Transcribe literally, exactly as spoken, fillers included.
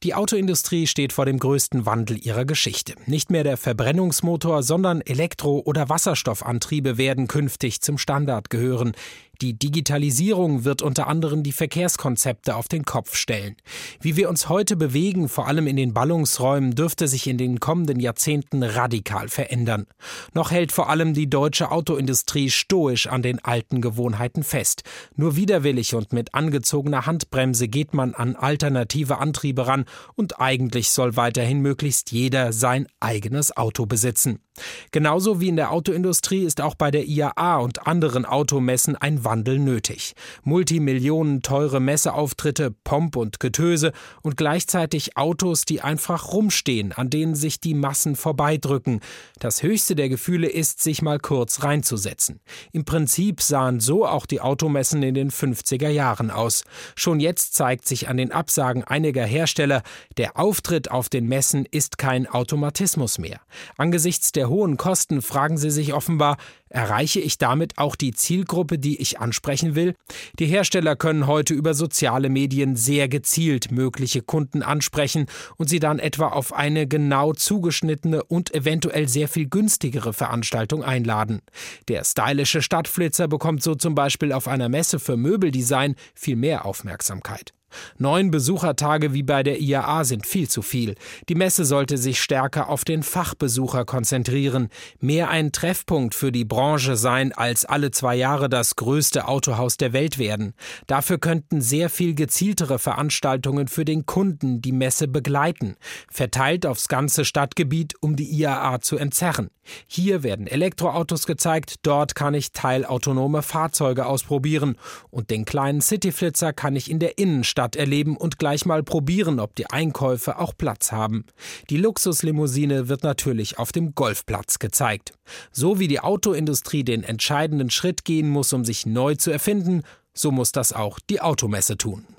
Die Autoindustrie steht vor dem größten Wandel ihrer Geschichte. Nicht mehr der Verbrennungsmotor, sondern Elektro- oder Wasserstoffantriebe werden künftig zum Standard gehören. Die Digitalisierung wird unter anderem die Verkehrskonzepte auf den Kopf stellen. Wie wir uns heute bewegen, vor allem in den Ballungsräumen, dürfte sich in den kommenden Jahrzehnten radikal verändern. Noch hält vor allem die deutsche Autoindustrie stoisch an den alten Gewohnheiten fest. Nur widerwillig und mit angezogener Handbremse geht man an alternative Antriebe ran und eigentlich soll weiterhin möglichst jeder sein eigenes Auto besitzen. Genauso wie in der Autoindustrie ist auch bei der I A A und anderen Automessen ein Wandel nötig. Multimillionen teure Messeauftritte, Pomp und Getöse und gleichzeitig Autos, die einfach rumstehen, an denen sich die Massen vorbeidrücken. Das höchste der Gefühle ist, sich mal kurz reinzusetzen. Im Prinzip sahen so auch die Automessen in den fünfziger Jahren aus. Schon jetzt zeigt sich an den Absagen einiger Hersteller, der Auftritt auf den Messen ist kein Automatismus mehr. Angesichts der hohen Kosten fragen sie sich offenbar, erreiche ich damit auch die Zielgruppe, die ich ansprechen will? Die Hersteller können heute über soziale Medien sehr gezielt mögliche Kunden ansprechen und sie dann etwa auf eine genau zugeschnittene und eventuell sehr viel günstigere Veranstaltung einladen. Der stylische Stadtflitzer bekommt so zum Beispiel auf einer Messe für Möbeldesign viel mehr Aufmerksamkeit. Neun Besuchertage wie bei der I A A sind viel zu viel. Die Messe sollte sich stärker auf den Fachbesucher konzentrieren, mehr ein Treffpunkt für die Branche sein, als alle zwei Jahre das größte Autohaus der Welt werden. Dafür könnten sehr viel gezieltere Veranstaltungen für den Kunden die Messe begleiten, verteilt aufs ganze Stadtgebiet, um die I A A zu entzerren. Hier werden Elektroautos gezeigt, dort kann ich teilautonome Fahrzeuge ausprobieren und den kleinen Cityflitzer kann ich in der Innenstadt erleben und gleich mal probieren, ob die Einkäufe auch Platz haben. Die Luxuslimousine wird natürlich auf dem Golfplatz gezeigt. So wie die Autoindustrie den entscheidenden Schritt gehen muss, um sich neu zu erfinden, so muss das auch die Automesse tun.